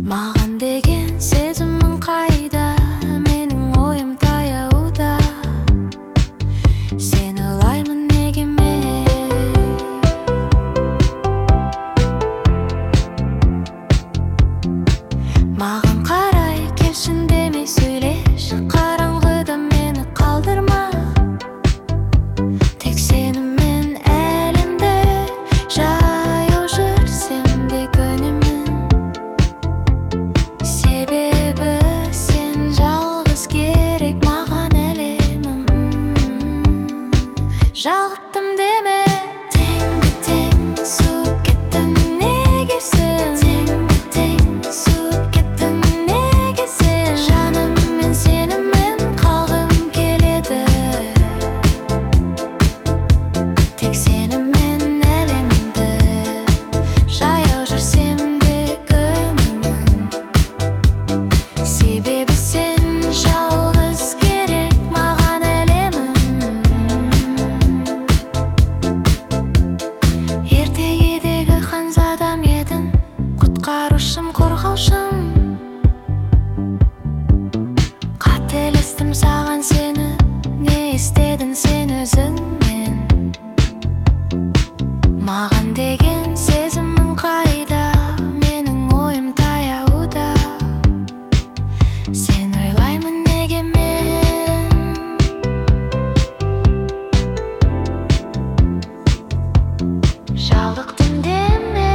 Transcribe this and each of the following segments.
маған деген сезімің қайда, менің ойым таяуда. Сені ойлаймын неге мен. Маған қарай келшін демей сөйлеші, қараңғыда мені қалдырма. Тек сенімен әлемді жаяу жүрсем де күнімін. Себебі сен жалғыз керек маған әлемім. Жалықтым деме, тең суып кеттің неге сен? Тең суып кеттің неге сен? Жаным, мен сенімен қалғым келеді. Тек сенімен әлемді жаяу жүрсем де күнімін. Себебі сен жалғыз керек маған әлемім. Ертегідегі ханзадам едің, құтқарушым, қорғаушым. Қателестім саған сені, не істедің сен өзіңмен? Маған деген сезімің қайда, менің ойым таяуда. Сен ойлаймын неге мен. Жалықтым деме,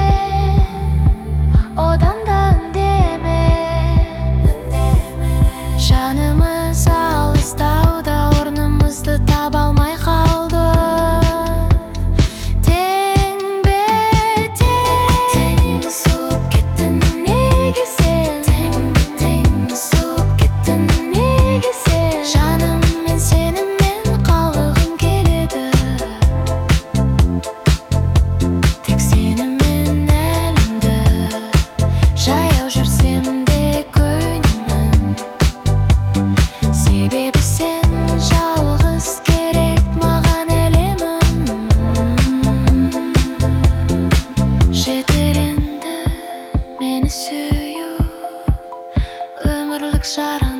одан да үндеме. Жанымыз алыстауда, орнымызды таба алмай қалды. Тең суып кеттің неге сен? Тең суып кеттің неге сен? Жаным, мен сенімен қалғым келеді. Тек сенімен әлемді жаяу жүрсем де күнімін. Себебі сен жалғыз керек маған әлемім. Жетер енді мені сүю, өмірлік жарың.